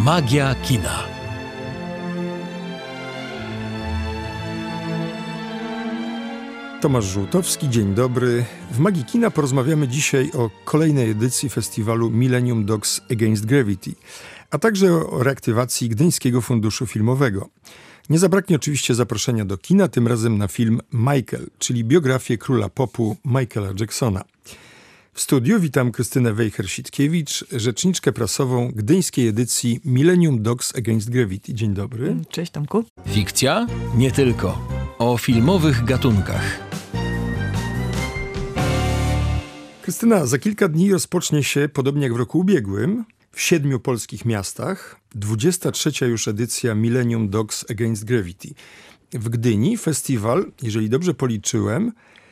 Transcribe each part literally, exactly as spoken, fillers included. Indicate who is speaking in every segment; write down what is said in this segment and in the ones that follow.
Speaker 1: Magia kina.
Speaker 2: Tomasz Żółtowski, dzień dobry. W Magii Kina porozmawiamy dzisiaj o kolejnej edycji festiwalu Millennium Dogs Against Gravity, a także o reaktywacji Gdyńskiego Funduszu Filmowego. Nie zabraknie oczywiście zaproszenia do kina, tym razem na film Michael, czyli biografię króla popu Michaela Jacksona. W studiu witam Krystynę Wejher-Sitkiewicz, rzeczniczkę prasową gdyńskiej edycji Millennium Dogs Against Gravity. Dzień dobry.
Speaker 3: Cześć Tomku.
Speaker 1: Fikcja? Nie tylko. O filmowych gatunkach.
Speaker 2: Krystyna, za kilka dni rozpocznie się, podobnie jak w roku ubiegłym, w siedmiu polskich miastach dwudziesta trzecia już edycja Millennium Dogs Against Gravity. W Gdyni festiwal, jeżeli dobrze policzyłem,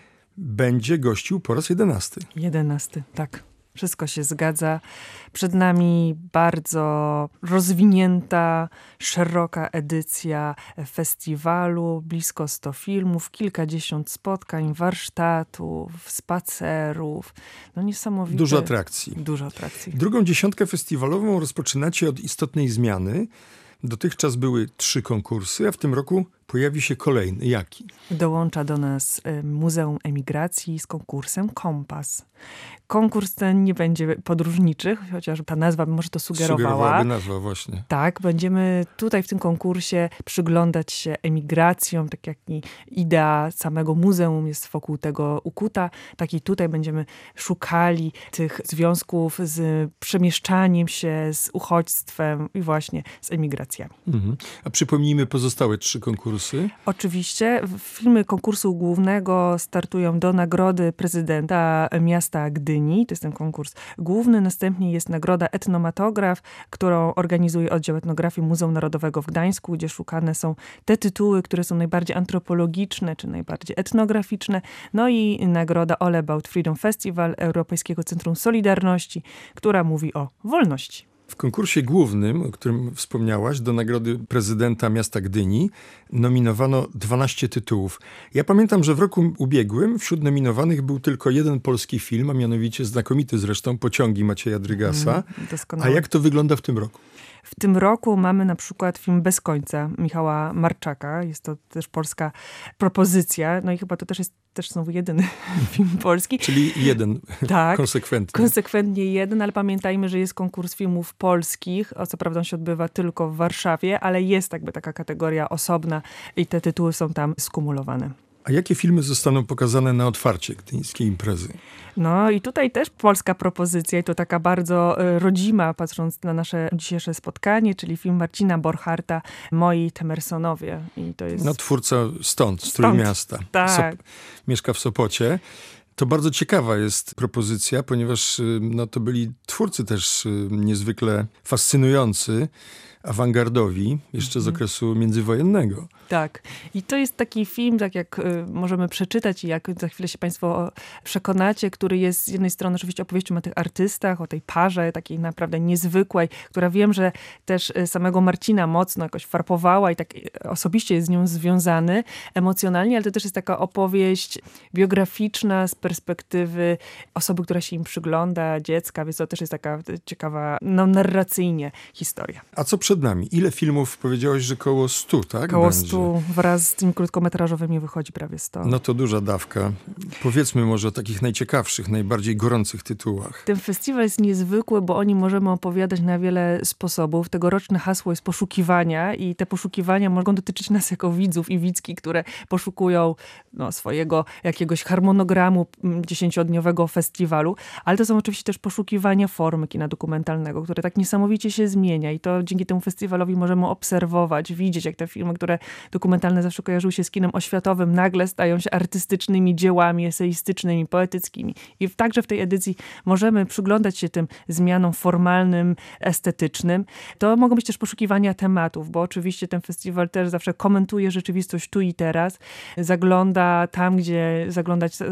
Speaker 2: będzie gościł po raz jedenasty.
Speaker 3: Jedenasty, tak. Wszystko się zgadza. Przed nami bardzo rozwinięta, szeroka edycja festiwalu, blisko sto filmów, kilkadziesiąt spotkań, warsztatów, spacerów. No niesamowite.
Speaker 2: Dużo atrakcji.
Speaker 3: Dużo atrakcji.
Speaker 2: Drugą dziesiątkę festiwalową rozpoczynacie od istotnej zmiany. Dotychczas były trzy konkursy, a w tym roku pojawi się kolejny. Jaki?
Speaker 3: Dołącza do nas Muzeum Emigracji z konkursem Kompas. Konkurs ten nie będzie podróżniczy, chociaż ta nazwa może to sugerowała.
Speaker 2: Sugerowałaby nazwa, właśnie.
Speaker 3: Tak, będziemy tutaj w tym konkursie przyglądać się emigracjom, tak jak i idea samego muzeum jest wokół tego ukuta, tak i tutaj będziemy szukali tych związków z przemieszczaniem się, z uchodźstwem i właśnie z emigracjami.
Speaker 2: Mhm. A przypomnijmy pozostałe trzy konkursy.
Speaker 3: Oczywiście filmy konkursu głównego startują do nagrody prezydenta miasta Gdyni. To jest ten konkurs główny. Następnie jest nagroda Etnomatograf, którą organizuje oddział etnografii Muzeum Narodowego w Gdańsku, gdzie szukane są te tytuły, które są najbardziej antropologiczne czy najbardziej etnograficzne. No i nagroda All About Freedom Festival Europejskiego Centrum Solidarności, która mówi o wolności.
Speaker 2: W konkursie głównym, o którym wspomniałaś, do nagrody prezydenta miasta Gdyni nominowano dwanaście tytułów. Ja pamiętam, że w roku ubiegłym wśród nominowanych był tylko jeden polski film, a mianowicie znakomity zresztą Pociągi Macieja Drygasa. Mm, a jak to wygląda w tym roku?
Speaker 3: W tym roku mamy na przykład film Bez końca Michała Marczaka. Jest to też polska propozycja. No i chyba to też jest też znowu jedyny film polski.
Speaker 2: Czyli jeden,
Speaker 3: tak,
Speaker 2: konsekwentnie.
Speaker 3: Konsekwentnie jeden, ale pamiętajmy, że jest konkurs filmów polskich. O co prawda on się odbywa tylko w Warszawie, ale jest jakby taka kategoria osobna i te tytuły są tam skumulowane.
Speaker 2: A jakie filmy zostaną pokazane na otwarcie gdyńskiej imprezy?
Speaker 3: No i tutaj też polska propozycja i to taka bardzo rodzima, patrząc na nasze dzisiejsze spotkanie, czyli film Marcina Borcharta Moi Temersonowie. I to jest...
Speaker 2: No twórca stąd, z
Speaker 3: stąd.
Speaker 2: Trójmiasta.
Speaker 3: Tak.
Speaker 2: Sop- mieszka w Sopocie. To bardzo ciekawa jest propozycja, ponieważ no, to byli twórcy też niezwykle fascynujący, awangardowi, jeszcze z okresu międzywojennego.
Speaker 3: Tak. I to jest taki film, tak jak y, możemy przeczytać i jak za chwilę się państwo przekonacie, który jest z jednej strony oczywiście opowieścią o tych artystach, o tej parze takiej naprawdę niezwykłej, która wiem, że też samego Marcina mocno jakoś farpowała i tak osobiście jest z nią związany emocjonalnie, ale to też jest taka opowieść biograficzna z perspektywy osoby, która się im przygląda, dziecka, więc to też jest taka ciekawa, no narracyjnie historia.
Speaker 2: A co przed nami? Ile filmów powiedziałeś, że koło stu, tak?
Speaker 3: Koło
Speaker 2: będzie?
Speaker 3: stu, wraz z tymi krótkometrażowymi wychodzi prawie sto.
Speaker 2: No to duża dawka. Powiedzmy może o takich najciekawszych, najbardziej gorących tytułach.
Speaker 3: Ten festiwal jest niezwykły, bo o nim możemy opowiadać na wiele sposobów. Tegoroczne hasło jest poszukiwania i te poszukiwania mogą dotyczyć nas jako widzów i widzki, które poszukują no, swojego jakiegoś harmonogramu dziesięciodniowego festiwalu, ale to są oczywiście też poszukiwania formy kina dokumentalnego, które tak niesamowicie się zmienia i to dzięki temu festiwalowi możemy obserwować, widzieć, jak te filmy, które dokumentalne zawsze kojarzyły się z kinem oświatowym, nagle stają się artystycznymi dziełami, eseistycznymi, poetyckimi. I także w tej edycji możemy przyglądać się tym zmianom formalnym, estetycznym. To mogą być też poszukiwania tematów, bo oczywiście ten festiwal też zawsze komentuje rzeczywistość tu i teraz. Zagląda tam, gdzie zaglądać zazwyczaj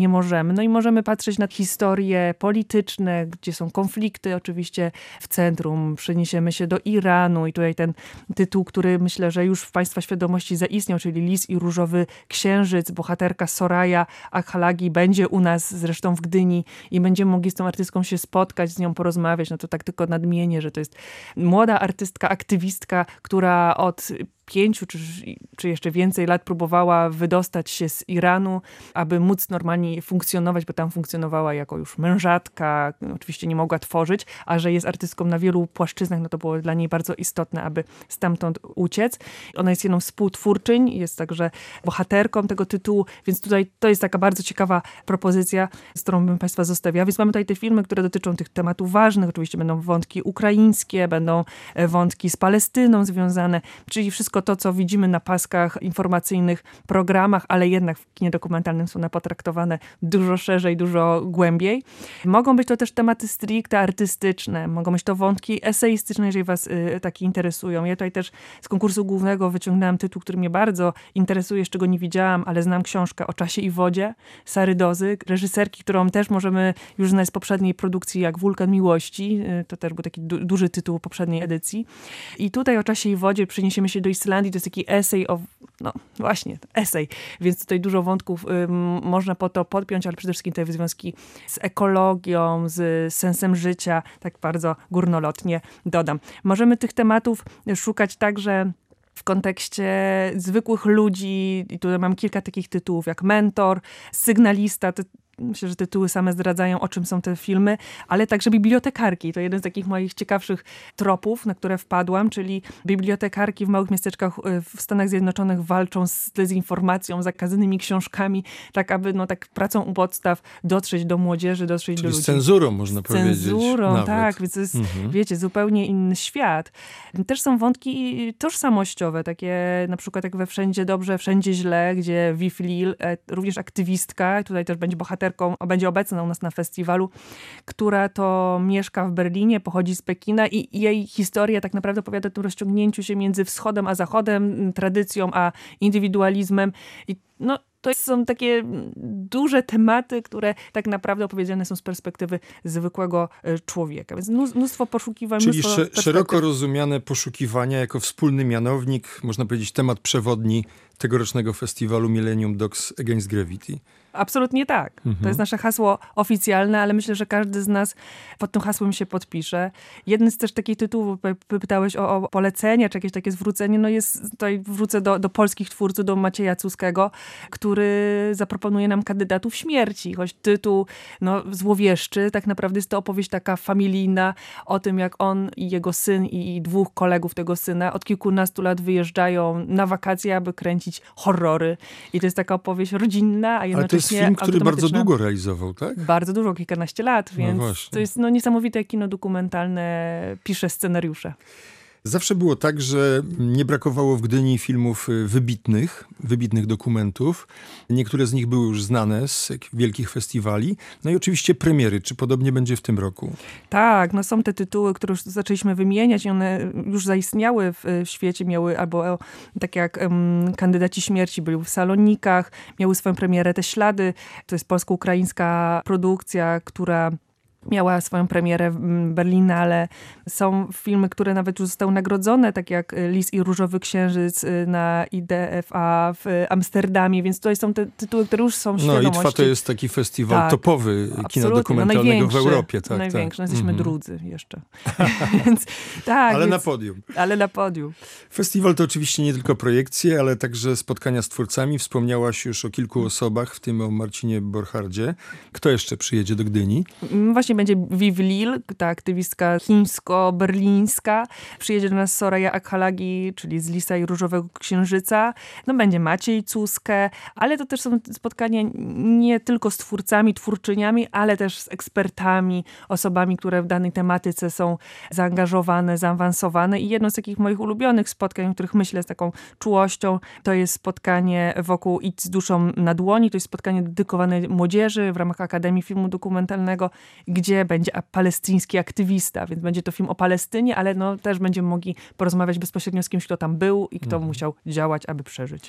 Speaker 3: nie możemy. No i możemy patrzeć na historie polityczne, gdzie są konflikty. Oczywiście w centrum przeniesiemy się do Iranu i tutaj ten tytuł, który myślę, że już w Państwa świadomości zaistniał, czyli Lis i Różowy Księżyc. Bohaterka Soraya Akhalagi będzie u nas zresztą w Gdyni i będziemy mogli z tą artystką się spotkać, z nią porozmawiać. No to tak tylko nadmienię, że to jest młoda artystka, aktywistka, która od pięciu czy, czy jeszcze więcej lat próbowała wydostać się z Iranu, aby móc normalnie funkcjonować, bo tam funkcjonowała jako już mężatka, oczywiście nie mogła tworzyć, a że jest artystką na wielu płaszczyznach, no to było dla niej bardzo istotne, aby stamtąd uciec. Ona jest jedną z współtwórczyń, jest także bohaterką tego tytułu, więc tutaj to jest taka bardzo ciekawa propozycja, z którą bym Państwa zostawiała. Więc mamy tutaj te filmy, które dotyczą tych tematów ważnych, oczywiście będą wątki ukraińskie, będą wątki z Palestyną związane, czyli wszystko to, co widzimy na paskach informacyjnych, programach, ale jednak w kinie dokumentalnym są one potraktowane dużo szerzej, dużo głębiej. Mogą być to też tematy stricte artystyczne, mogą być to wątki eseistyczne, jeżeli was y, takie interesują. Ja tutaj też z konkursu głównego wyciągnęłam tytuł, który mnie bardzo interesuje, jeszcze go nie widziałam, ale znam książkę O czasie i wodzie Sary Dozy, reżyserki, którą też możemy już znać z poprzedniej produkcji, jak Wulkan Miłości. Y, to też był taki du- duży tytuł poprzedniej edycji. I tutaj O czasie i wodzie przeniesiemy się do Islandii. To jest taki esej o, no właśnie, esej, więc tutaj dużo wątków y, można po to podpiąć, ale przede wszystkim te związki z ekologią, z sensem życia, tak bardzo górnolotnie dodam. Możemy tych tematów szukać także w kontekście zwykłych ludzi i tutaj mam kilka takich tytułów jak Mentor, Sygnalista. To myślę, że tytuły same zdradzają, o czym są te filmy, ale także bibliotekarki. To jeden z takich moich ciekawszych tropów, na które wpadłam, czyli bibliotekarki w małych miasteczkach w Stanach Zjednoczonych walczą z dezinformacją, zakazanymi książkami, tak aby no, tak pracą u podstaw dotrzeć do młodzieży, dotrzeć
Speaker 2: Czyli
Speaker 3: do ludzi.
Speaker 2: z cenzurą, można
Speaker 3: z
Speaker 2: powiedzieć.
Speaker 3: cenzurą,
Speaker 2: nawet.
Speaker 3: tak, więc to jest,
Speaker 2: mhm.
Speaker 3: wiecie, zupełnie inny świat. Też są wątki tożsamościowe, takie na przykład jak we Wszędzie Dobrze, Wszędzie Źle, gdzie Viv Lil, również aktywistka, tutaj też będzie bohaterką, będzie obecna u nas na festiwalu, która to mieszka w Berlinie, pochodzi z Pekina i jej historia tak naprawdę opowiada o tym rozciągnięciu się między wschodem a zachodem, tradycją a indywidualizmem. I no, to są takie duże tematy, które tak naprawdę opowiedziane są z perspektywy zwykłego człowieka. Więc mnóstwo poszukiwań,
Speaker 2: Czyli
Speaker 3: mnóstwo
Speaker 2: sze- szeroko rozumiane poszukiwania jako wspólny mianownik, można powiedzieć temat przewodni tegorocznego festiwalu Millennium Dogs Against Gravity.
Speaker 3: Absolutnie tak.
Speaker 2: Mhm.
Speaker 3: To jest nasze hasło oficjalne, ale myślę, że każdy z nas pod tym hasłem się podpisze. Jeden z też takich tytułów, pytałeś o, o polecenia, czy jakieś takie zwrócenie, no jest, tutaj wrócę do, do polskich twórców, do Macieja Cuskiego, który zaproponuje nam kandydatów śmierci, choć tytuł no, złowieszczy, tak naprawdę jest to opowieść taka familijna o tym, jak on i jego syn i, i dwóch kolegów tego syna od kilkunastu lat wyjeżdżają na wakacje, aby kręcić horrory. I to jest taka opowieść rodzinna, a jednocześnie
Speaker 2: Ale to jest film, który bardzo długo realizował, tak?
Speaker 3: Bardzo długo, kilkanaście lat, więc
Speaker 2: no
Speaker 3: to jest no, niesamowite kino dokumentalne, pisze scenariusze.
Speaker 2: Zawsze było tak, że nie brakowało w Gdyni filmów wybitnych, wybitnych dokumentów. Niektóre z nich były już znane z wielkich festiwali. No i oczywiście premiery. Czy podobnie będzie w tym roku?
Speaker 3: Tak, no są te tytuły, które już zaczęliśmy wymieniać i one już zaistniały w, w świecie. Miały albo tak jak um, Kandydaci śmierci byli w Salonikach, miały swoją premierę Te ślady. To jest polsko-ukraińska produkcja, która miała swoją premierę w Berlinale. Są filmy, które nawet już zostały nagrodzone, tak jak Lis i Różowy Księżyc na I D F A w Amsterdamie, więc tutaj są te tytuły, które już są w świadomości.
Speaker 2: No I T F A to jest taki festiwal tak, topowy kina
Speaker 3: absolutnie.
Speaker 2: dokumentalnego
Speaker 3: no
Speaker 2: w Europie. Tak,
Speaker 3: największy,
Speaker 2: tak.
Speaker 3: no jesteśmy
Speaker 2: mhm.
Speaker 3: drudzy jeszcze. więc, tak,
Speaker 2: ale
Speaker 3: więc,
Speaker 2: na podium.
Speaker 3: Ale na podium.
Speaker 2: Festiwal to oczywiście nie tylko projekcje, ale także spotkania z twórcami. Wspomniałaś już o kilku osobach, w tym o Marcinie Borchardzie. Kto jeszcze przyjedzie do Gdyni?
Speaker 3: Właśnie będzie Viv Lil, ta aktywistka chińsko-berlińska. Przyjedzie do nas Soraya Akhalagi, czyli z Lisa i Różowego Księżyca. No będzie Maciej Cuskę, ale to też są spotkania nie tylko z twórcami, twórczyniami, ale też z ekspertami, osobami, które w danej tematyce są zaangażowane, zaawansowane. I jedno z takich moich ulubionych spotkań, o których myślę z taką czułością, to jest spotkanie wokół Idź z duszą na dłoni. To jest spotkanie dedykowane młodzieży w ramach Akademii Filmu Dokumentalnego, gdzie będzie palestyński aktywista, więc będzie to film o Palestynie, ale no też będziemy mogli porozmawiać bezpośrednio z kimś, kto tam był i kto
Speaker 2: mhm.
Speaker 3: musiał działać, aby przeżyć.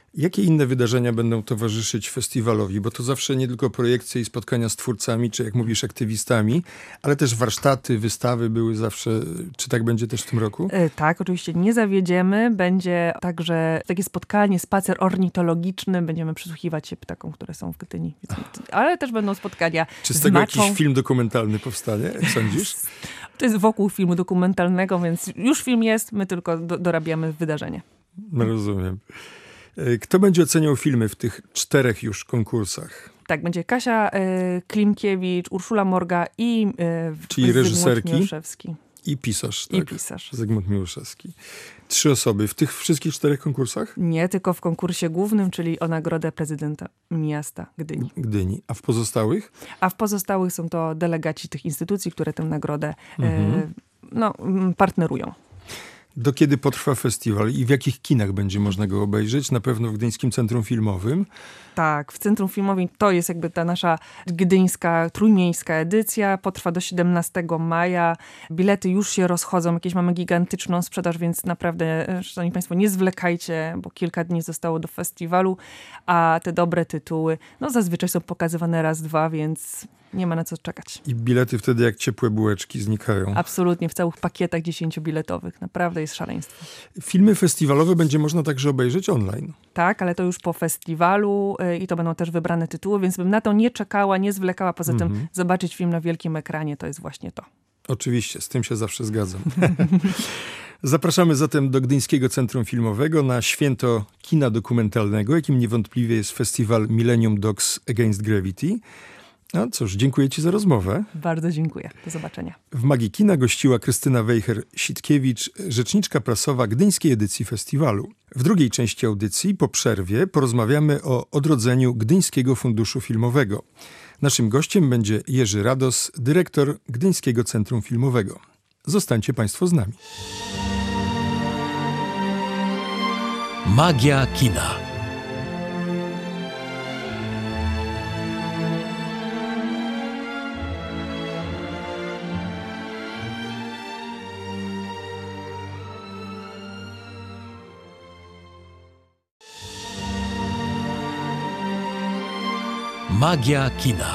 Speaker 2: Jakie inne wydarzenia będą towarzyszyć festiwalowi? Bo to zawsze nie tylko projekcje i spotkania z twórcami, czy jak mówisz, aktywistami, ale też warsztaty, wystawy były zawsze. Czy tak będzie też w tym roku?
Speaker 3: E, tak, oczywiście nie zawiedziemy. Będzie także takie spotkanie, spacer ornitologiczny. Będziemy przysłuchiwać się ptakom, które są w Gdyni. Ale też będą spotkania
Speaker 2: Czy z
Speaker 3: z
Speaker 2: tego
Speaker 3: maczą.
Speaker 2: jakiś film dokumentalny powstanie, jak sądzisz?
Speaker 3: To jest wokół filmu dokumentalnego, więc już film jest, my tylko do, dorabiamy wydarzenie.
Speaker 2: No, rozumiem. Kto będzie oceniał filmy w tych czterech już konkursach?
Speaker 3: Tak, będzie Kasia y, Klimkiewicz, Urszula Morga i y,
Speaker 2: Czyli
Speaker 3: Zygmunt
Speaker 2: reżyserki?
Speaker 3: Miłoszewski.
Speaker 2: I pisarz, tak?
Speaker 3: I pisarz.
Speaker 2: Zygmunt Miłoszewski. Trzy osoby w tych wszystkich czterech konkursach?
Speaker 3: Nie, tylko w konkursie głównym, czyli o nagrodę prezydenta miasta Gdyni.
Speaker 2: Gdyni. A w pozostałych?
Speaker 3: A w pozostałych są to delegaci tych instytucji, które tę nagrodę
Speaker 2: Mhm.
Speaker 3: y, no, partnerują.
Speaker 2: Do kiedy potrwa festiwal i w jakich kinach będzie można go obejrzeć? Na pewno w Gdyńskim Centrum Filmowym.
Speaker 3: Tak, w Centrum Filmowym to jest jakby ta nasza gdyńska, trójmiejska edycja. Potrwa do siedemnastego maja. Bilety już się rozchodzą. Jakieś mamy gigantyczną sprzedaż, więc naprawdę, szanowni państwo, nie zwlekajcie, bo kilka dni zostało do festiwalu, a te dobre tytuły, no zazwyczaj są pokazywane raz, dwa, więc nie ma na co czekać.
Speaker 2: I bilety wtedy jak ciepłe bułeczki znikają.
Speaker 3: Absolutnie, w całych pakietach dziesięciobiletowych. Naprawdę jest szaleństwo.
Speaker 2: Filmy festiwalowe będzie można także obejrzeć online.
Speaker 3: Tak, ale to już po festiwalu y, i to będą też wybrane tytuły, więc bym na to nie czekała, nie zwlekała. Poza
Speaker 2: Mhm.
Speaker 3: tym zobaczyć film na wielkim ekranie to jest właśnie to.
Speaker 2: Oczywiście, z tym się zawsze zgadzam. Zapraszamy zatem do Gdyńskiego Centrum Filmowego na święto kina dokumentalnego, jakim niewątpliwie jest festiwal Millennium Dogs Against Gravity. No cóż, dziękuję ci za rozmowę.
Speaker 3: Bardzo dziękuję. Do zobaczenia.
Speaker 2: W Magii Kina gościła Krystyna Wejher-Sitkiewicz, rzeczniczka prasowa gdyńskiej edycji festiwalu. W drugiej części audycji, po przerwie, porozmawiamy o odrodzeniu Gdyńskiego Funduszu Filmowego. Naszym gościem będzie Jerzy Rados, dyrektor Gdyńskiego Centrum Filmowego. Zostańcie państwo z nami.
Speaker 1: Magia kina. Magia kina.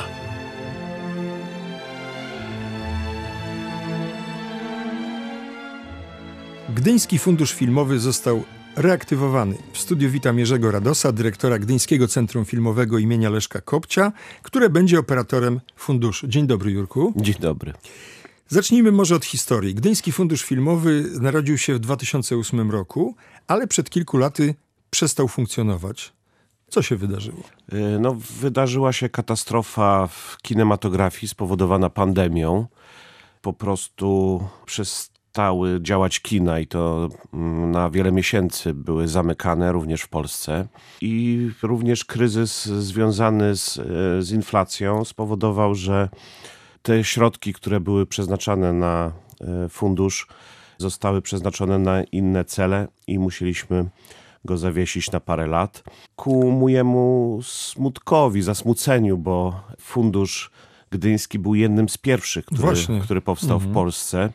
Speaker 2: Gdyński Fundusz Filmowy został reaktywowany. W studiu witam Jerzego Radosa, dyrektora Gdyńskiego Centrum Filmowego imienia Leszka Kopcia, które będzie operatorem funduszu. Dzień dobry, Jurku.
Speaker 4: Dzień dobry.
Speaker 2: Zacznijmy może od historii. Gdyński Fundusz Filmowy narodził się w dwa tysiące ósmym roku, ale przed kilku laty przestał funkcjonować. Co się wydarzyło?
Speaker 4: No, wydarzyła się katastrofa w kinematografii spowodowana pandemią. Po prostu przestały działać kina i to na wiele miesięcy były zamykane, również w Polsce. I również kryzys związany z, z inflacją spowodował, że te środki, które były przeznaczane na fundusz, zostały przeznaczone na inne cele i musieliśmy go zawiesić na parę lat. Ku mojemu smutkowi, zasmuceniu, bo fundusz gdyński był jednym z pierwszych, który, który powstał mhm. w Polsce.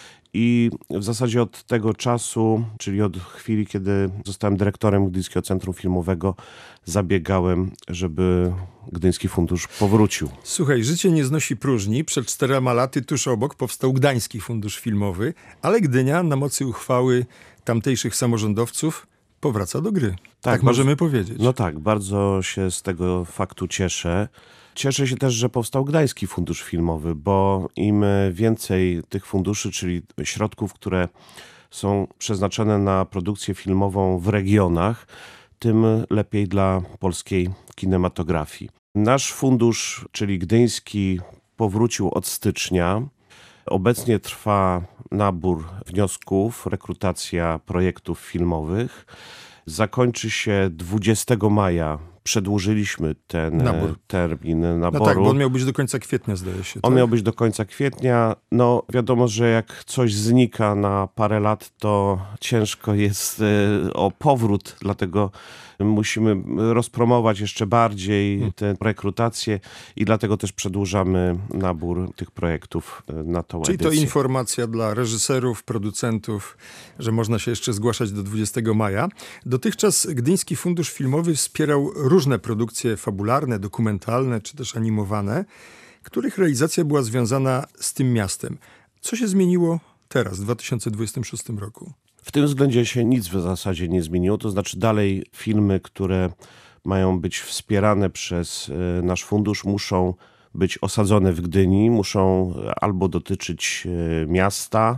Speaker 4: I w zasadzie od tego czasu, czyli od chwili, kiedy zostałem dyrektorem Gdyńskiego Centrum Filmowego, zabiegałem, żeby Gdyński Fundusz powrócił.
Speaker 2: Słuchaj, życie nie znosi próżni. Przed czterema laty tuż obok powstał Gdański Fundusz Filmowy, ale Gdynia na mocy uchwały tamtejszych samorządowców powraca do gry. Tak, tak możemy no, powiedzieć.
Speaker 4: No tak, bardzo się z tego faktu cieszę. Cieszę się też, że powstał Gdański Fundusz Filmowy, bo im więcej tych funduszy, czyli środków, które są przeznaczone na produkcję filmową w regionach, tym lepiej dla polskiej kinematografii. Nasz fundusz, czyli gdyński, powrócił od stycznia. Obecnie trwa nabór wniosków, rekrutacja projektów filmowych. Zakończy się dwudziestego maja. Przedłużyliśmy ten Nabór. termin naboru.
Speaker 2: No tak, bo on miał być do końca kwietnia, zdaje się.
Speaker 4: On
Speaker 2: tak?
Speaker 4: miał być do końca kwietnia. No wiadomo, że jak coś znika na parę lat, to ciężko jest o powrót, dlatego musimy rozpromować jeszcze bardziej tę rekrutację i dlatego też przedłużamy nabór tych projektów na tą
Speaker 2: Czyli
Speaker 4: edycję.
Speaker 2: to informacja dla reżyserów, producentów, że można się jeszcze zgłaszać do dwudziestego maja. Dotychczas Gdyński Fundusz Filmowy wspierał różne produkcje fabularne, dokumentalne czy też animowane, których realizacja była związana z tym miastem. Co się zmieniło teraz, w dwa tysiące dwudziestym szóstym roku?
Speaker 4: W tym względzie się nic w zasadzie nie zmieniło, to znaczy dalej filmy, które mają być wspierane przez e, nasz fundusz, muszą być osadzone w Gdyni, muszą albo dotyczyć e, miasta,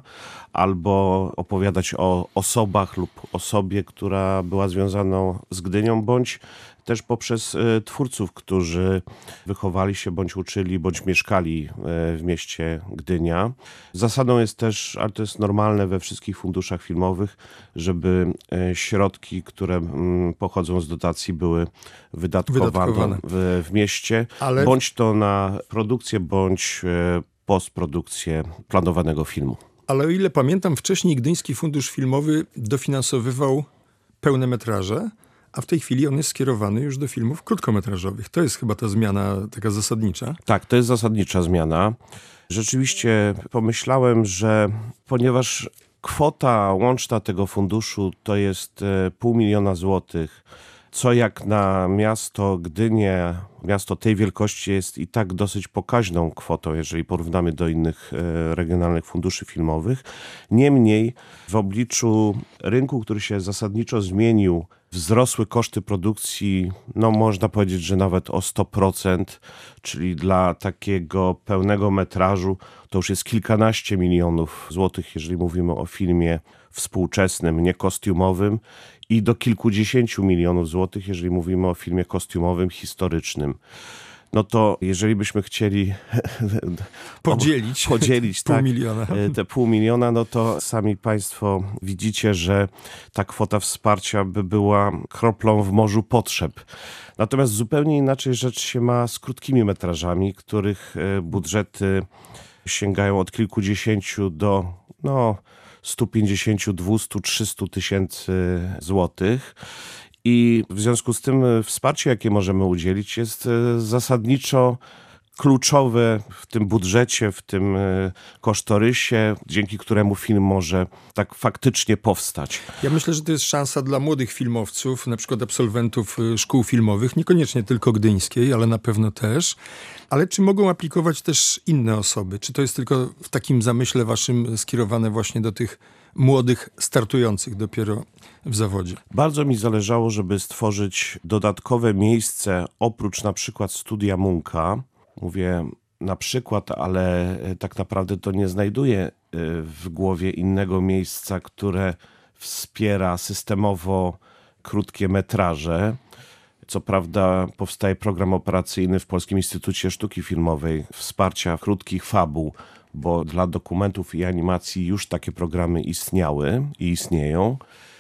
Speaker 4: albo opowiadać o osobach lub osobie, która była związana z Gdynią, bądź też poprzez e, twórców, którzy wychowali się, bądź uczyli, bądź mieszkali e, w mieście Gdynia. Zasadą jest też, ale to jest normalne we wszystkich funduszach filmowych, żeby e, środki, które m, pochodzą z dotacji, były wydatkowane,
Speaker 2: Wydatkowane.
Speaker 4: w, w mieście,
Speaker 2: Ale-
Speaker 4: bądź to na produkcję, bądź e, postprodukcję planowanego filmu.
Speaker 2: Ale o ile pamiętam, wcześniej Gdyński Fundusz Filmowy dofinansowywał pełne metraże, a w tej chwili on jest skierowany już do filmów krótkometrażowych. To jest chyba ta zmiana taka zasadnicza.
Speaker 4: Tak, to jest zasadnicza zmiana. Rzeczywiście pomyślałem, że ponieważ kwota łączna tego funduszu to jest e, pół miliona złotych, co jak na miasto Gdynię, miasto tej wielkości jest i tak dosyć pokaźną kwotą, jeżeli porównamy do innych e, regionalnych funduszy filmowych. Niemniej w obliczu rynku, który się zasadniczo zmienił, wzrosły koszty produkcji, no można powiedzieć, że nawet o sto procent, czyli dla takiego pełnego metrażu to już jest kilkanaście milionów złotych, jeżeli mówimy o filmie współczesnym, nie kostiumowym, i do kilkudziesięciu milionów złotych, jeżeli mówimy o filmie kostiumowym, historycznym. No to jeżeli byśmy chcieli
Speaker 2: Podzielić,
Speaker 4: podzielić
Speaker 2: pół
Speaker 4: tak,
Speaker 2: miliona.
Speaker 4: te pół miliona, no to sami państwo widzicie, że ta kwota wsparcia by była kroplą w morzu potrzeb. Natomiast zupełnie inaczej rzecz się ma z krótkimi metrażami, których e, budżety sięgają od kilkudziesięciu do no, stu pięćdziesięciu, dwustu, trzystu tysięcy złotych. I w związku z tym wsparcie, jakie możemy udzielić, jest e, zasadniczo kluczowe w tym budżecie, w tym e, kosztorysie, dzięki któremu film może tak faktycznie powstać.
Speaker 2: Ja myślę, że to jest szansa dla młodych filmowców, na przykład absolwentów y, szkół filmowych, niekoniecznie tylko gdyńskiej, ale na pewno też. Ale czy mogą aplikować też inne osoby? Czy to jest tylko w takim zamyśle waszym skierowane właśnie do tych młodych, startujących dopiero w zawodzie?
Speaker 4: Bardzo mi zależało, żeby stworzyć dodatkowe miejsce oprócz na przykład studia Munka. Mówię na przykład, ale tak naprawdę to nie znajduję w głowie innego miejsca, które wspiera systemowo krótkie metraże. Co prawda powstaje program operacyjny w Polskim Instytucie Sztuki Filmowej wsparcia krótkich fabuł, bo dla dokumentów i animacji już takie programy istniały i istnieją.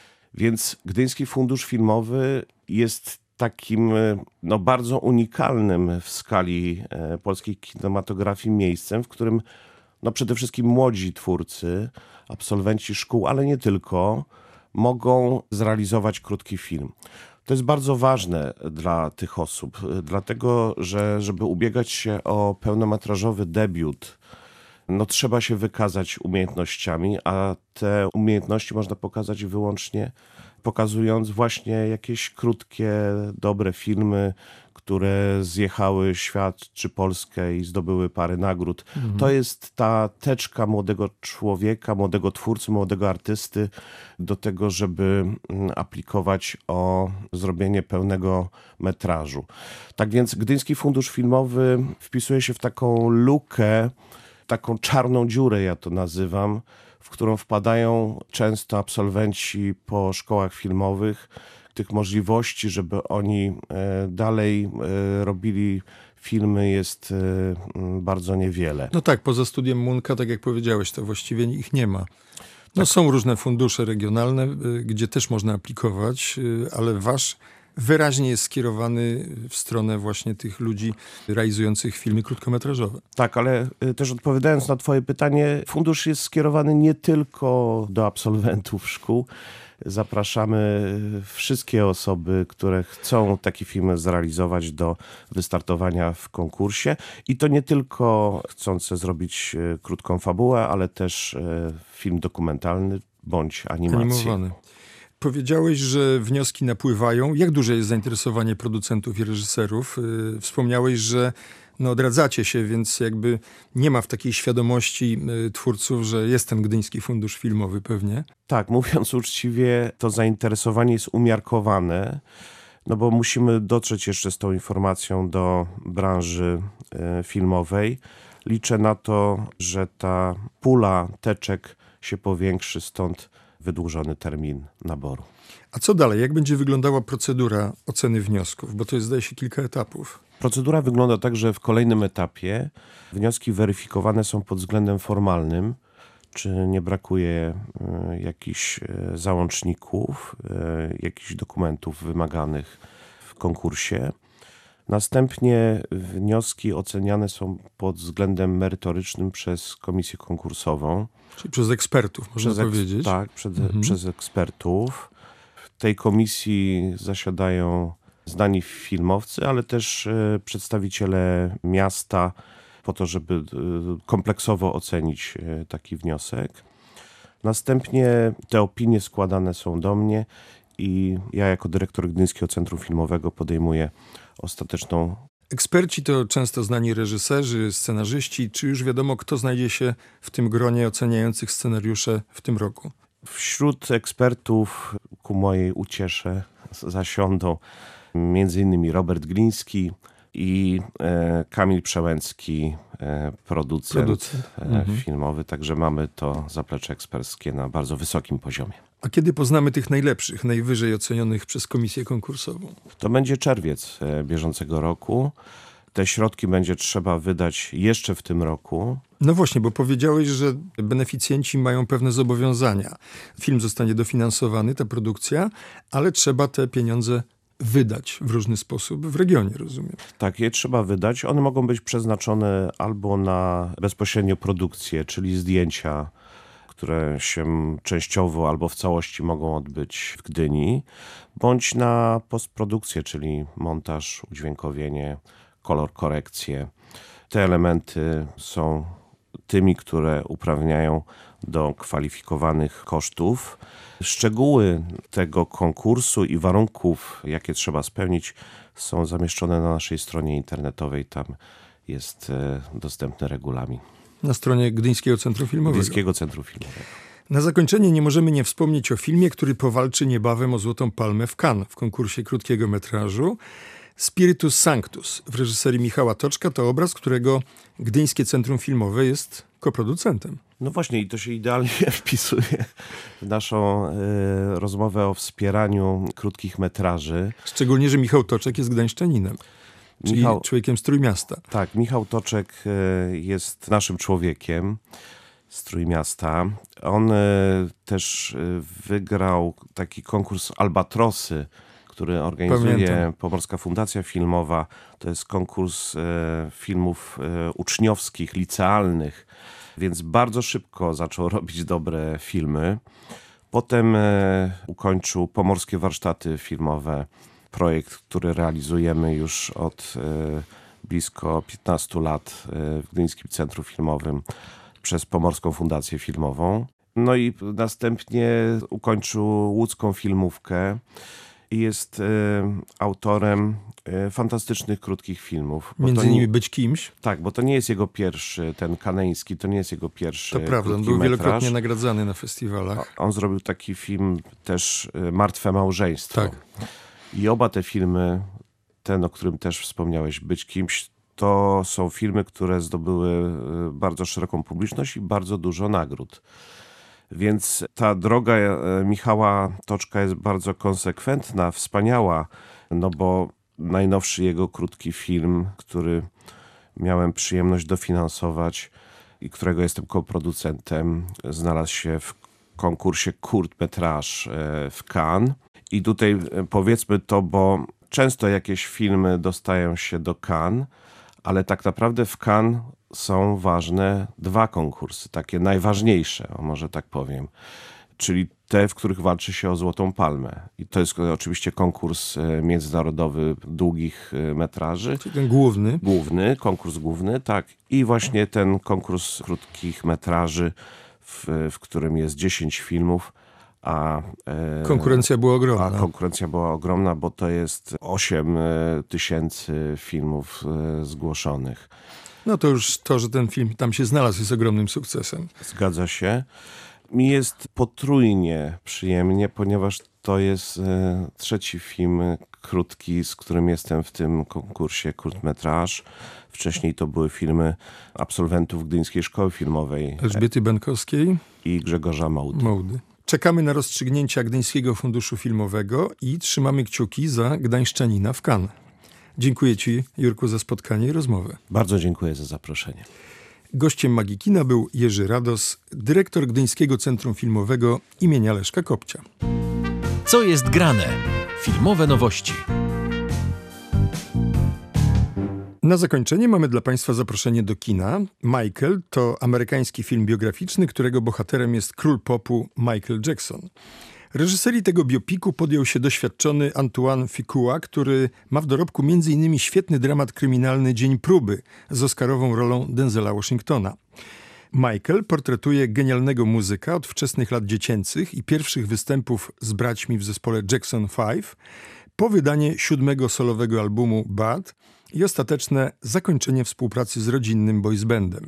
Speaker 4: Więc Gdyński Fundusz Filmowy jest takim no, bardzo unikalnym w skali e, polskiej kinematografii miejscem, w którym no, przede wszystkim młodzi twórcy, absolwenci szkół, ale nie tylko, mogą zrealizować krótki film. To jest bardzo ważne dla tych osób, dlatego że żeby ubiegać się o pełnometrażowy debiut, no trzeba się wykazać umiejętnościami, a te umiejętności można pokazać wyłącznie pokazując właśnie jakieś krótkie, dobre filmy, które zjechały świat czy Polskę i zdobyły parę nagród. Mhm. To jest ta teczka młodego człowieka, młodego twórcy, młodego artysty do tego, żeby aplikować o zrobienie pełnego metrażu. Tak więc Gdyński Fundusz Filmowy wpisuje się w taką lukę, taką czarną dziurę, ja to nazywam, w którą wpadają często absolwenci po szkołach filmowych. Tych możliwości, żeby oni dalej robili filmy, jest bardzo niewiele.
Speaker 2: No tak, poza studiem Munka, tak jak powiedziałeś, to właściwie ich nie ma. No tak. Są różne fundusze regionalne, gdzie też można aplikować, ale wasz wyraźnie jest skierowany w stronę właśnie tych ludzi realizujących filmy krótkometrażowe.
Speaker 4: Tak, ale też odpowiadając na twoje pytanie, fundusz jest skierowany nie tylko do absolwentów szkół. Zapraszamy wszystkie osoby, które chcą taki film zrealizować do wystartowania w konkursie. I to nie tylko chcące zrobić krótką fabułę, ale też film dokumentalny bądź animację.
Speaker 2: Animowany. Powiedziałeś, że wnioski napływają. Jak duże jest zainteresowanie producentów i reżyserów? Wspomniałeś, że no odradzacie się, więc jakby nie ma w takiej świadomości twórców, że jest ten Gdyński Fundusz Filmowy pewnie.
Speaker 4: Tak, mówiąc uczciwie, to zainteresowanie jest umiarkowane, no bo musimy dotrzeć jeszcze z tą informacją do branży filmowej. Liczę na to, że ta pula teczek się powiększy, stąd wydłużony termin naboru.
Speaker 2: A co dalej? Jak będzie wyglądała procedura oceny wniosków? Bo to jest, zdaje się, kilka etapów.
Speaker 4: Procedura wygląda tak, że w kolejnym etapie wnioski weryfikowane są pod względem formalnym, czy nie brakuje y, jakichś y, załączników, y, jakichś dokumentów wymaganych w konkursie. Następnie wnioski oceniane są pod względem merytorycznym przez komisję konkursową.
Speaker 2: Czyli przez ekspertów, można
Speaker 4: przez eks-
Speaker 2: powiedzieć.
Speaker 4: Tak, przed,
Speaker 2: mhm.
Speaker 4: przez ekspertów. W tej komisji zasiadają znani filmowcy, ale też y, przedstawiciele miasta po to, żeby y, kompleksowo ocenić y, taki wniosek. Następnie te opinie składane są do mnie i ja jako dyrektor Gdyńskiego Centrum Filmowego podejmuję ostateczną.
Speaker 2: Eksperci to często znani reżyserzy, scenarzyści. Czy już wiadomo, kto znajdzie się w tym gronie oceniających scenariusze w tym roku?
Speaker 4: Wśród ekspertów ku mojej uciesze zasiądą między innymi Robert Gliński i e, Kamil Przełęcki, e, producent,
Speaker 2: producent.
Speaker 4: E,
Speaker 2: mhm.
Speaker 4: filmowy. Także mamy to zaplecze eksperckie na bardzo wysokim poziomie.
Speaker 2: A kiedy poznamy tych najlepszych, najwyżej ocenionych przez komisję konkursową?
Speaker 4: To będzie czerwiec e, bieżącego roku. Te środki będzie trzeba wydać jeszcze w tym roku.
Speaker 2: No właśnie, bo powiedziałeś, że beneficjenci mają pewne zobowiązania. Film zostanie dofinansowany, ta produkcja, ale trzeba te pieniądze wydać w różny sposób w regionie, rozumiem.
Speaker 4: Tak, je trzeba wydać. One mogą być przeznaczone albo na bezpośrednio produkcję, czyli zdjęcia, które się częściowo albo w całości mogą odbyć w Gdyni, bądź na postprodukcję, czyli montaż, udźwiękowienie, kolor korekcję. Te elementy są tymi, które uprawniają do kwalifikowanych kosztów. Szczegóły tego konkursu i warunków, jakie trzeba spełnić, są zamieszczone na naszej stronie internetowej. Tam jest dostępny regulamin.
Speaker 2: Na stronie Gdyńskiego Centrum Filmowego.
Speaker 4: Gdyńskiego Centrum Filmowego.
Speaker 2: Na zakończenie nie możemy nie wspomnieć o filmie, który powalczy niebawem o Złotą Palmę w Cannes w konkursie krótkiego metrażu. Spiritus Sanctus w reżyserii Michała Toczka to obraz, którego Gdyńskie Centrum Filmowe jest koproducentem.
Speaker 4: No właśnie i to się idealnie wpisuje w naszą y, rozmowę o wspieraniu krótkich metraży.
Speaker 2: Szczególnie, że Michał Toczek jest gdańszczaninem, czyli
Speaker 4: Michał,
Speaker 2: człowiekiem z Trójmiasta.
Speaker 4: Tak, Michał Toczek y, jest naszym człowiekiem z Trójmiasta. On y, też y, wygrał taki konkurs Albatrosy, który organizuje
Speaker 2: Pamiętam.
Speaker 4: Pomorska Fundacja Filmowa. To jest konkurs e, filmów e, uczniowskich, licealnych, więc bardzo szybko zaczął robić dobre filmy. Potem e, ukończył Pomorskie Warsztaty Filmowe, projekt, który realizujemy już od e, blisko piętnastu lat e, w Gdyńskim Centrum Filmowym przez Pomorską Fundację Filmową. No i następnie ukończył łódzką filmówkę. Jest y, autorem y, fantastycznych krótkich filmów.
Speaker 2: Między
Speaker 4: nie,
Speaker 2: innymi Być kimś.
Speaker 4: Tak, bo to nie jest jego pierwszy, ten kaneński, to nie jest jego pierwszy
Speaker 2: To prawda, on
Speaker 4: krótki
Speaker 2: był
Speaker 4: metraż.
Speaker 2: wielokrotnie nagradzany na festiwalach.
Speaker 4: On zrobił taki film też y, Martwe małżeństwo.
Speaker 2: Tak.
Speaker 4: I oba te filmy, ten, o którym też wspomniałeś, Być kimś, to są filmy, które zdobyły y, bardzo szeroką publiczność i bardzo dużo nagród. Więc ta droga Michała Toczka jest bardzo konsekwentna, wspaniała, no bo najnowszy jego krótki film, który miałem przyjemność dofinansować i którego jestem koproducentem, znalazł się w konkursie Court Metrage w Cannes. I tutaj powiedzmy to, bo często jakieś filmy dostają się do Cannes, ale tak naprawdę w Cannes są ważne dwa konkursy, takie najważniejsze, o może tak powiem. Czyli te, w których walczy się o Złotą Palmę. I to jest oczywiście konkurs międzynarodowy długich metraży.
Speaker 2: Czyli ten główny.
Speaker 4: Główny, konkurs główny, tak. I właśnie ten konkurs krótkich metraży, w, w którym jest dziesięć filmów, a e,
Speaker 2: konkurencja była ogromna.
Speaker 4: A konkurencja była ogromna, bo to jest osiem tysięcy filmów e, zgłoszonych.
Speaker 2: No to już to, że ten film tam się znalazł, jest ogromnym sukcesem.
Speaker 4: Zgadza się. Mi jest potrójnie przyjemnie, ponieważ to jest e, trzeci film krótki, z którym jestem w tym konkursie krótmetraż. Wcześniej to były filmy absolwentów Gdyńskiej Szkoły Filmowej.
Speaker 2: Elżbiety Benkowskiej
Speaker 4: i Grzegorza Mołdy.
Speaker 2: Mołdy. Czekamy na rozstrzygnięcia Gdańskiego Funduszu Filmowego i trzymamy kciuki za gdańszczanina w Cannes. Dziękuję Ci, Jurku, za spotkanie i rozmowę.
Speaker 4: Bardzo dziękuję za zaproszenie.
Speaker 2: Gościem Magikina był Jerzy Rados, dyrektor Gdyńskiego Centrum Filmowego imienia Leszka Kopcia.
Speaker 1: Co jest grane? Filmowe nowości.
Speaker 2: Na zakończenie mamy dla Państwa zaproszenie do kina. Michael to amerykański film biograficzny, którego bohaterem jest król popu Michael Jackson. Reżyserii tego biopiku podjął się doświadczony Antoine Fuqua, który ma w dorobku między innymi świetny dramat kryminalny Dzień próby z oscarową rolą Denzela Washingtona. Michael portretuje genialnego muzyka od wczesnych lat dziecięcych i pierwszych występów z braćmi w zespole Jackson Five, po wydanie siódmego solowego albumu Bad i ostateczne zakończenie współpracy z rodzinnym boys bandem.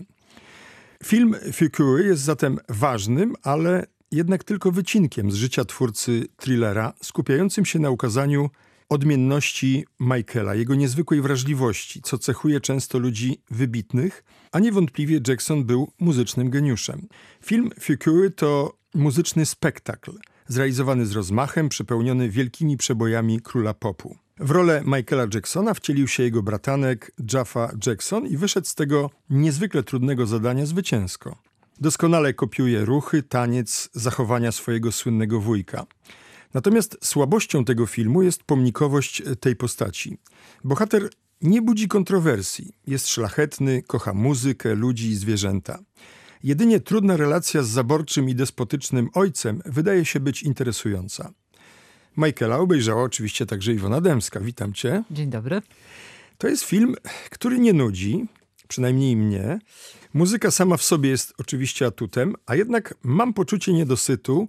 Speaker 2: Film Fuqua jest zatem ważnym, ale jednak tylko wycinkiem z życia twórcy thrillera, skupiającym się na ukazaniu odmienności Michaela, jego niezwykłej wrażliwości, co cechuje często ludzi wybitnych, a niewątpliwie Jackson był muzycznym geniuszem. Film Fuqua to muzyczny spektakl, zrealizowany z rozmachem, przepełniony wielkimi przebojami króla popu. W rolę Michaela Jacksona wcielił się jego bratanek Jaffa Jackson i wyszedł z tego niezwykle trudnego zadania zwycięsko. Doskonale kopiuje ruchy, taniec, zachowania swojego słynnego wujka. Natomiast słabością tego filmu jest pomnikowość tej postaci. Bohater nie budzi kontrowersji, jest szlachetny, kocha muzykę, ludzi i zwierzęta. Jedynie trudna relacja z zaborczym i despotycznym ojcem wydaje się być interesująca. Michaela obejrzała oczywiście także Iwona Dębska. Witam Cię.
Speaker 5: Dzień dobry.
Speaker 2: To jest film, który nie nudzi, przynajmniej mnie. Muzyka sama w sobie jest oczywiście atutem, a jednak mam poczucie niedosytu,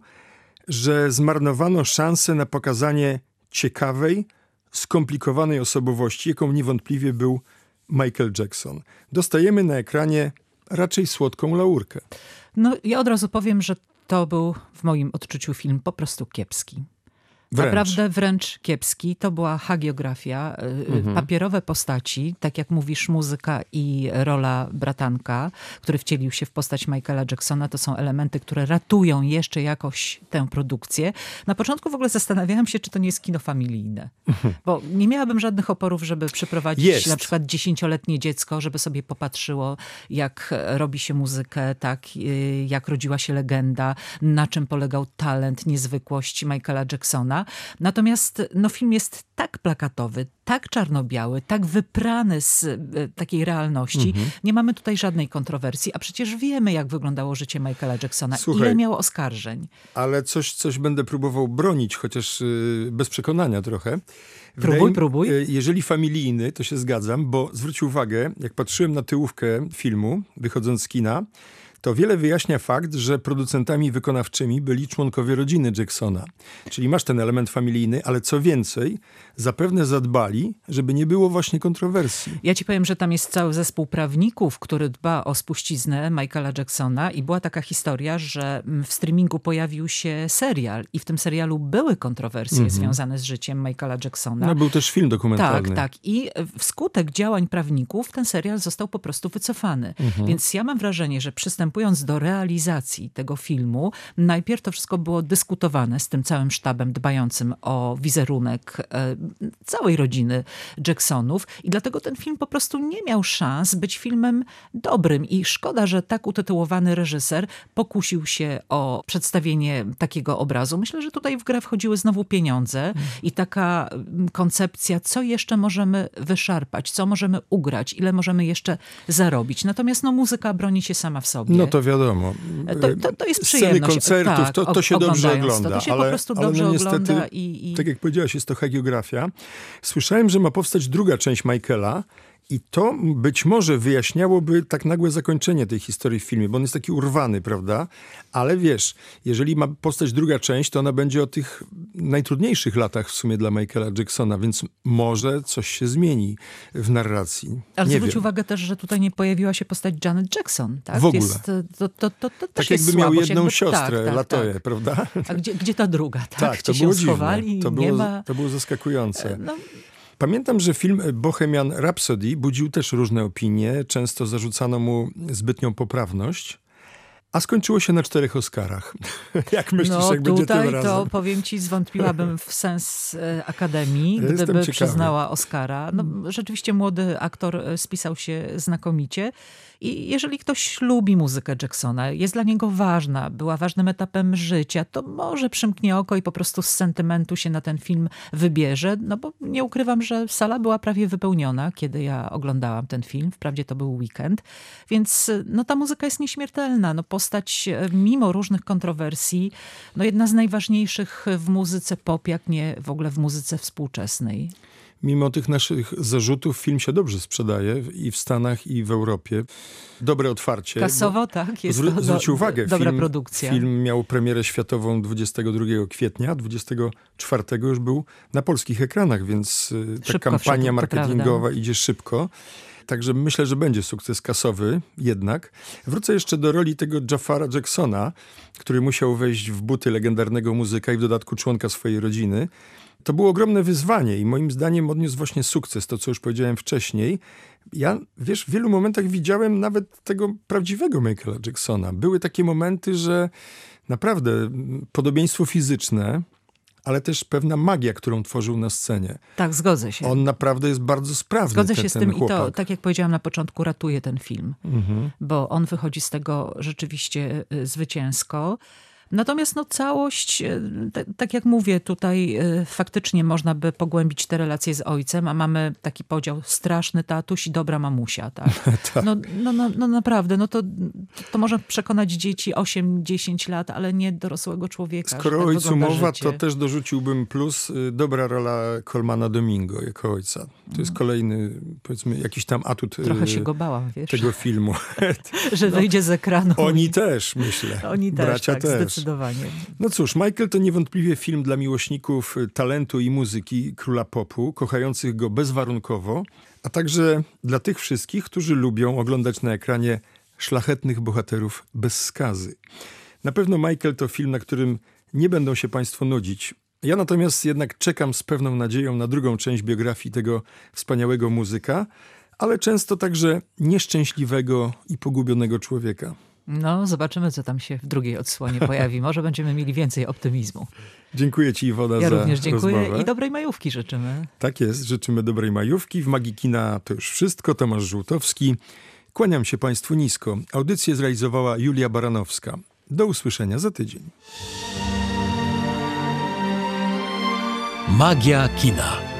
Speaker 2: że zmarnowano szansę na pokazanie ciekawej, skomplikowanej osobowości, jaką niewątpliwie był Michael Jackson. Dostajemy na ekranie raczej słodką laurkę.
Speaker 5: No, ja od razu powiem, że to był w moim odczuciu film po prostu kiepski.
Speaker 2: Wręcz.
Speaker 5: Naprawdę wręcz kiepski. To była hagiografia, mhm. papierowe postaci, tak jak mówisz, muzyka i rola bratanka, który wcielił się w postać Michaela Jacksona. To są elementy, które ratują jeszcze jakoś tę produkcję. Na początku w ogóle zastanawiałam się, czy to nie jest kino familijne. Mhm. Bo nie miałabym żadnych oporów, żeby przyprowadzić
Speaker 2: jest.
Speaker 5: na przykład dziesięcioletnie dziecko, żeby sobie popatrzyło, jak robi się muzykę, tak, jak rodziła się legenda, na czym polegał talent, niezwykłość Michaela Jacksona. Natomiast no, film jest tak plakatowy, tak czarno-biały, tak wyprany z e, takiej realności. Mhm. Nie mamy tutaj żadnej kontrowersji, a przecież wiemy, jak wyglądało życie Michaela Jacksona. Słuchaj, ile miał oskarżeń.
Speaker 2: Ale coś, coś będę próbował bronić, chociaż y, bez przekonania trochę.
Speaker 5: Próbuj,
Speaker 2: Wydaje,
Speaker 5: próbuj.
Speaker 2: Y, jeżeli familijny, to się zgadzam, bo zwróć uwagę, jak patrzyłem na tyłówkę filmu, wychodząc z kina, to wiele wyjaśnia fakt, że producentami wykonawczymi byli członkowie rodziny Jacksona. Czyli masz ten element familijny, ale co więcej, zapewne zadbali, żeby nie było właśnie kontrowersji.
Speaker 5: Ja ci powiem, że tam jest cały zespół prawników, który dba o spuściznę Michaela Jacksona i była taka historia, że w streamingu pojawił się serial i w tym serialu były kontrowersje mhm. związane z życiem Michaela Jacksona.
Speaker 2: No był też film dokumentalny.
Speaker 5: Tak, tak. I wskutek działań prawników ten serial został po prostu wycofany. Mhm. Więc ja mam wrażenie, że przystępując do realizacji tego filmu, najpierw to wszystko było dyskutowane z tym całym sztabem dbającym o wizerunek e, całej rodziny Jacksonów i dlatego ten film po prostu nie miał szans być filmem dobrym i szkoda, że tak utytułowany reżyser pokusił się o przedstawienie takiego obrazu. Myślę, że tutaj w grę wchodziły znowu pieniądze mm. i taka koncepcja, co jeszcze możemy wyszarpać, co możemy ugrać, ile możemy jeszcze zarobić. Natomiast no, muzyka broni się sama w sobie.
Speaker 2: No to wiadomo.
Speaker 5: To, to, to jest
Speaker 2: Sceny
Speaker 5: przyjemność.
Speaker 2: koncertów,
Speaker 5: tak,
Speaker 2: to, to się dobrze ogląda.
Speaker 5: To, to się
Speaker 2: ale,
Speaker 5: po prostu
Speaker 2: ale
Speaker 5: dobrze
Speaker 2: no niestety,
Speaker 5: ogląda. I, i...
Speaker 2: Tak jak powiedziałaś, jest to hagiografia. Słyszałem, że ma powstać druga część Michaela i to być może wyjaśniałoby tak nagłe zakończenie tej historii w filmie, bo on jest taki urwany, prawda? Ale wiesz, jeżeli ma powstać druga część, to ona będzie o tych najtrudniejszych latach w sumie dla Michaela Jacksona, więc może coś się zmieni w narracji.
Speaker 5: Ale
Speaker 2: nie
Speaker 5: zwróć
Speaker 2: wiem.
Speaker 5: uwagę też, że tutaj nie pojawiła się postać Janet Jackson. Tak?
Speaker 2: W ogóle.
Speaker 5: Jest, to, to, to, to
Speaker 2: Tak
Speaker 5: też
Speaker 2: jakby
Speaker 5: jest
Speaker 2: miał
Speaker 5: słabość,
Speaker 2: jedną
Speaker 5: jakby,
Speaker 2: siostrę,
Speaker 5: tak, tak,
Speaker 2: Latoję,
Speaker 5: tak.
Speaker 2: prawda?
Speaker 5: A gdzie, gdzie ta druga? Tak,
Speaker 2: Tak, to
Speaker 5: gdzie
Speaker 2: było
Speaker 5: się
Speaker 2: dziwne.
Speaker 5: schowali?
Speaker 2: To
Speaker 5: nie
Speaker 2: było,
Speaker 5: ma...
Speaker 2: to było zaskakujące.
Speaker 5: No,
Speaker 2: Pamiętam, że film Bohemian Rhapsody budził też różne opinie. Często zarzucano mu zbytnią poprawność. A skończyło się na czterech Oscarach. Jak myślisz,
Speaker 5: no
Speaker 2: jak będzie tym
Speaker 5: tutaj
Speaker 2: razem?
Speaker 5: to powiem ci, zwątpiłabym w sens e, Akademii,
Speaker 2: Jestem
Speaker 5: gdyby
Speaker 2: ciekawy.
Speaker 5: przyznała Oscara. No, rzeczywiście młody aktor e, spisał się znakomicie. I jeżeli ktoś lubi muzykę Jacksona, jest dla niego ważna, była ważnym etapem życia, to może przymknie oko i po prostu z sentymentu się na ten film wybierze. No bo nie ukrywam, że sala była prawie wypełniona, kiedy ja oglądałam ten film. Wprawdzie to był weekend. Więc no, ta muzyka jest nieśmiertelna. No, postać mimo różnych kontrowersji, no, jedna z najważniejszych w muzyce pop, jak nie w ogóle w muzyce współczesnej.
Speaker 2: Mimo tych naszych zarzutów film się dobrze sprzedaje i w Stanach, i w Europie. Dobre otwarcie.
Speaker 5: Kasowo, tak. Jest
Speaker 2: Zwró-
Speaker 5: to
Speaker 2: zwróć
Speaker 5: do,
Speaker 2: uwagę,
Speaker 5: dobra
Speaker 2: film,
Speaker 5: produkcja.
Speaker 2: Film miał premierę światową dwudziestego drugiego kwietnia, dwudziestego czwartego już był na polskich ekranach, więc y, ta
Speaker 5: Szybko
Speaker 2: kampania
Speaker 5: wszedł, to
Speaker 2: marketingowa
Speaker 5: prawda.
Speaker 2: idzie szybko. Także myślę, że będzie sukces kasowy jednak. Wrócę jeszcze do roli tego Jafara Jacksona, który musiał wejść w buty legendarnego muzyka i w dodatku członka swojej rodziny. To było ogromne wyzwanie i moim zdaniem odniósł właśnie sukces, to co już powiedziałem wcześniej. Ja, wiesz, w wielu momentach widziałem nawet tego prawdziwego Michaela Jacksona. Były takie momenty, że naprawdę podobieństwo fizyczne, ale też pewna magia, którą tworzył na scenie.
Speaker 5: Tak, zgodzę się.
Speaker 2: On naprawdę jest bardzo sprawny.
Speaker 5: Zgodzę
Speaker 2: te,
Speaker 5: się z
Speaker 2: ten
Speaker 5: tym
Speaker 2: chłopak.
Speaker 5: i to, tak jak powiedziałam na początku, ratuje ten film.
Speaker 2: Mhm.
Speaker 5: Bo on wychodzi z tego rzeczywiście y, zwycięsko. Natomiast no, całość, t- tak jak mówię, tutaj y, faktycznie można by pogłębić te relacje z ojcem, a mamy taki podział straszny tatuś i dobra mamusia. Tak?
Speaker 2: Tak.
Speaker 5: No, no, no, no naprawdę, no to, to może przekonać dzieci osiem dziesięć lat, ale nie dorosłego człowieka. że
Speaker 2: Skoro
Speaker 5: tak
Speaker 2: o ojcu
Speaker 5: wygląda
Speaker 2: mowa,
Speaker 5: życie.
Speaker 2: to też dorzuciłbym plus y, dobra rola Colmana Domingo jako ojca. To jest kolejny, powiedzmy, jakiś tam atut y,
Speaker 5: Trochę się go bałam, wiesz,
Speaker 2: tego filmu.
Speaker 5: że wyjdzie z ekranu.
Speaker 2: Oni też, myślę.
Speaker 5: Oni też,
Speaker 2: Bracia
Speaker 5: tak,
Speaker 2: też.
Speaker 5: zdecydowanie.
Speaker 2: No cóż, Michael to niewątpliwie film dla miłośników talentu i muzyki króla popu, kochających go bezwarunkowo, a także dla tych wszystkich, którzy lubią oglądać na ekranie szlachetnych bohaterów bez skazy. Na pewno Michael to film, na którym nie będą się państwo nudzić. Ja natomiast jednak czekam z pewną nadzieją na drugą część biografii tego wspaniałego muzyka, ale często także nieszczęśliwego i pogubionego człowieka.
Speaker 5: No, zobaczymy, co tam się w drugiej odsłonie pojawi. Może będziemy mieli więcej optymizmu.
Speaker 2: Dziękuję ci, Iwona,
Speaker 5: Ja
Speaker 2: za
Speaker 5: również dziękuję
Speaker 2: rozmowę.
Speaker 5: i dobrej majówki życzymy.
Speaker 2: Tak jest, życzymy dobrej majówki. W Magii Kina to już wszystko. Tomasz Żółtowski. Kłaniam się państwu nisko. Audycję zrealizowała Julia Baranowska. Do usłyszenia za tydzień.
Speaker 1: Magia kina.